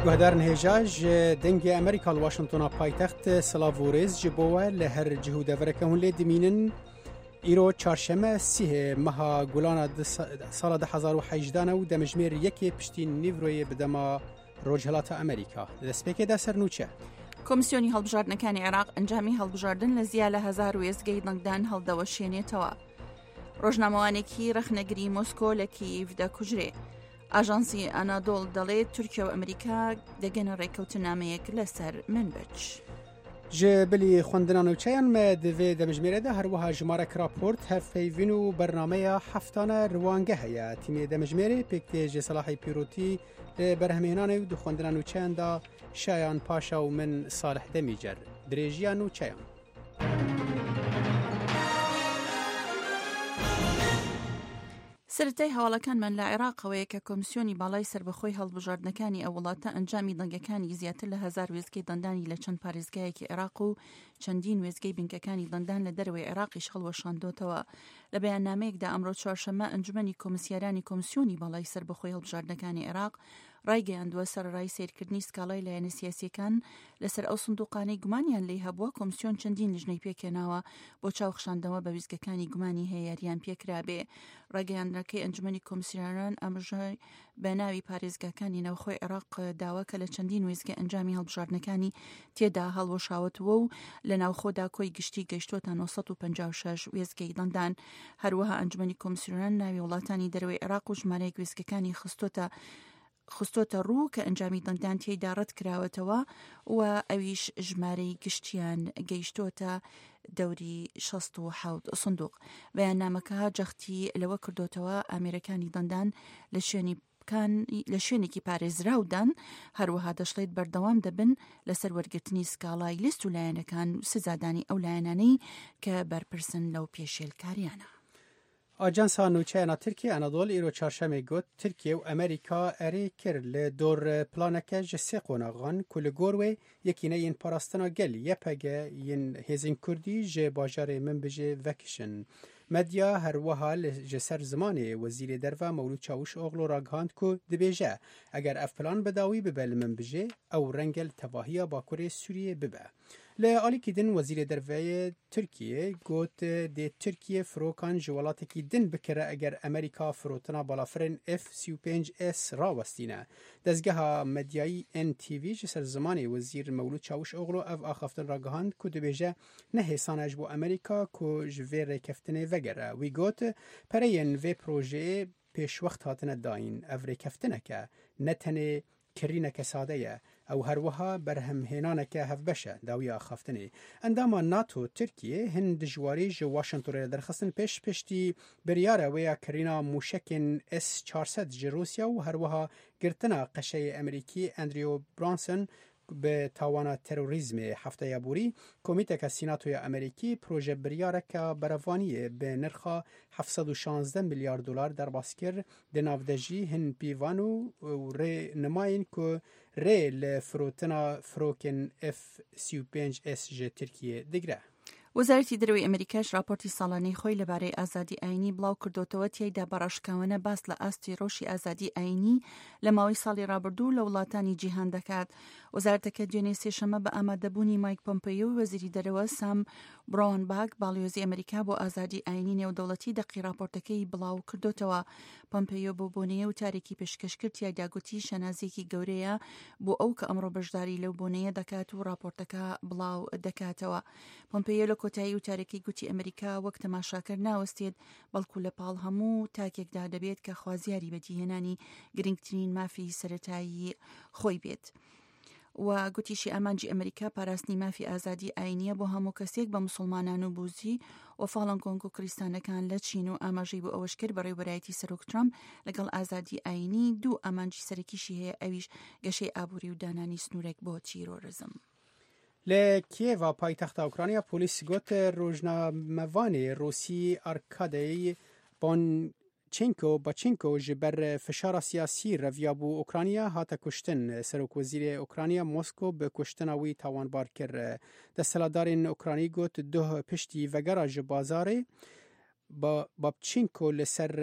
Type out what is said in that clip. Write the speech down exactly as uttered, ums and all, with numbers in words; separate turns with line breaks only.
گهدارن هجاج دنگ امریکا واشنطن پایتخت سلاوورز جبوه لهر جهود ورکهون لدمینن ایرو چهارشنبه سیه مها گولان سال ده هزار و هجده و دمجمیر یکی پشتی نیوروی بدما روجهلات امریکا دسپیک ده سرنوچه
کۆمیسیۆنی هەڵبژاردنەکانی عێراق ئەنجامی هەڵبژاردن لە زیاد لە هەزار و وێستگەی دەنگدان هەڵدەوەشێنێتەوە. ڕۆژنامەوانێکی رەخنەگری مۆسکۆ لە کییف دەکوژرێ. ئاژانسی ئەنادۆڵ دەڵێت تورکیا و ئەمریکا دەگەنە ڕێکەوتنامەیەک لەسەر منبەج.
جبلی خوندنان و چیان ما دوی دمجمیره ده هر وها جمارک راپورت هفیوین و برنامه هفتانه روانگه هیا تیمی دمجمیره پکتی جسلاحی پیروتی برهمینان و دو خوندنان و چیان ده شایان پاشا و من صالح دمیجر دریجیان و چیان.
سرەتای هەواڵەکانمان لە عێراقەوەیە کە کۆمیسیۆنی باڵای سربەخۆی هەڵبژاردنەکانی ئەو وڵاتە ئەنجامی دەنگەکانی زیاتر لە هەزار وێستگەی دەندانی لە چەند پارێزگایەکی عێراق و چەندین وێستگەی بنکەکانی دەندان لە دەروێ عێراقیش هەڵوەشاندۆتەوە. لە بەیاننامەیەکدا ئەمڕۆ چوارشەممە ئەنجومەنی کۆمسیارانی کۆمیسیۆنی باڵای سربەخۆی هەڵبژاردنەکانی عێراق ڕایگەیاندووە سەرڕای سیرکردنی سکاڵای لایەنە سیاسیەکان لەسەر ئەو سندوقانەی گومانیان لێی هەبووە کۆمیسیۆن چەندین لیژنەی پێکێناوە بۆ چاوخشاندنەوە بە ویزگەکانی گومانی هەیە یاریان پێکرابێ. ڕاگەیاندنەکەی ئەنجومەنی کۆمسیۆنەران ئەمژای بە ناوی پارێزگاکانی ناوخۆی عێراق داوا کە لە چەندین وێزگە ئەنجامی هەڵبژاردنەکانی تێدا هەڵوەشاوتووە و لە ناوخۆدا کۆی گشتی گەیشتووە نۆسەد و پەنجا و شەش وێزگەی دەندان. هەروەها ئەنجومەنی کۆمسیۆنەران ناوی وڵاتانی دەروێ عێراق و ژمارەیەک وێزگەکانی خستۆتە خستۆتە ڕوو کە ئەنجامی دەنگدان تێیدا ڕەت کراوەتەوە و ئەویش ژمارەی گشتیان گەیشتۆتە دەوری شەست و حەوت سندوق. بەیاننامەکە جەختی لەوە کردوتەوە ئامێرەکانی دەندان لە شوێنی لە شوێنێکی پارێزراودان هەروەها دەشڵێت بەردەوام دەبن لەسەر وەرگرتنی سکاڵای لیست و لایەنەکان و سزادانی ئەو لایەنانەی کە بەرپرسن لەو پێشێلکاریانە.
آجانسا نوچهانا ترکیه انادول ایرو چهارشنبه گوت ترکیه و امریکا اری کرد لدور پلانکه جسی قوناغان کل گوروی یکی نه این پاراستنا گل یپگه این هزین کردی جه باجار من بجه وکشن. مدیا هر وحال جسر زمانه وزیر دروا مولود چاوش اغلو راگهاند که دبیجه اگر اف پلان بداوی ببل من بجه او رنگل تباهی باکوری سوریه ببه. لعالی که دن وزیر دروای ترکیه گوت ده ترکیه فروکان جوالات که دن بکره اگر امریکا فروتنا بالافرین اف سی و پنج اس را وستینه. دزگاه مدیایی ان تی وی جسر زمان وزیر مولود چاوش اغلو اف آخفتن را گهاند که دبیجه نه حسانش بو امریکا که جوی ریکفتنه وگره. وی گوت پرین وی پروژه پیش وقت هاتنه داین اف ریکفتنه که نتنه کرینه که ساده یه او هر وها برهم هنانه که هف بشه داوی آخافتنی. انداما ناتو ترکیه هند جواری جو واشنطن درخستن پیش پشتی بریاره ویا کرینا موشکن اس چهارصد جو روسیا و هر وها گرتنا قشه امریکی اندریو برانسون به تاوان تروریسم هفته یابوری کمیته که سیناتوی امریکی پروژه بریاره که بروانی به نرخ هفتصد و شانزده میلیارد دلار در باسکر دناودجی هن پیوانو و ری نماین که ری لفروتنا فروکن اف سی و پنج اس جه ترکیه دگره.
وەزارەتی دەرەوەی ئەمریکاش راپۆرتی ساڵانەی خۆی لەبارەی ئازادی ئاینی بڵاو کردوتەوە تیایدا بەڕاشکاوانە باس لە ئاستی ڕۆژی ئازادی ئاینی لە ماوەی ساڵی ڕابردوو لە وڵاتانی جیهان دەکات. وەزارەتەکە دوێنێ سێشەمە بە ئامادەبوونی مایک پۆمپێیۆ و وەزیری دەرەوە سام براونباک باڵیۆزی ئەمریکا بۆ ئازادی ئاینی نێودەوڵەتی دەقی راپۆرتەکەی بڵاو کردوتەوە. پۆمپێیۆ بۆ بۆنەیە و تارێکی پێشکەش کرد تیایدا گوتی شەنازێکی گەورەیە بۆ ئەو کە ئەمڕۆ بەشداری لەو بۆنەیە دەکات و راپۆرتەکە بڵاو دەکاتەوە. پۆمپێیۆ لە کۆتایی و تارێکی گوتی ئەمریکا وەک تەماشاکەر ناوەستێت بەڵکو لە پاڵ هەموو تاکێکدا دەبێت کە خوازیاری بەجیهێنانی گرنگترین مافی سەرەتایی خۆی بێت. و گوتیشی ئامانجی ئەمریکا پاراستنی مافی ئازادی ئاینیە بۆ هەموو کەسێک بە مسلمانان و بوزی و فاڵەن کۆنگ و کریستانەکان لە چین و ئاماژەی بۆ ئەوەش کرد بەڕێوەبەرایەتی سەرۆک ترامپ لەگەڵ ئازادی ئاینی دوو ئامانجی سەرەکیشی هەیە ئەویش گەشەی ئابووری و دانانی سنوورێک بۆ تیرۆرزم.
لکیوا پایتخت اوکراینیا پلیس گوت روزنامه‌وان روسی آرکادی بانچنکو باچنکو جبر فشار سیاسی رویابو اوکراینیا هات کشتن. سروک وزیر اوکراینیا مسکو به کشتن وی توانبار کرد. دستلادارین اوکراینی گوت دو پشتی وگراج بازاره با بابچنکو لسر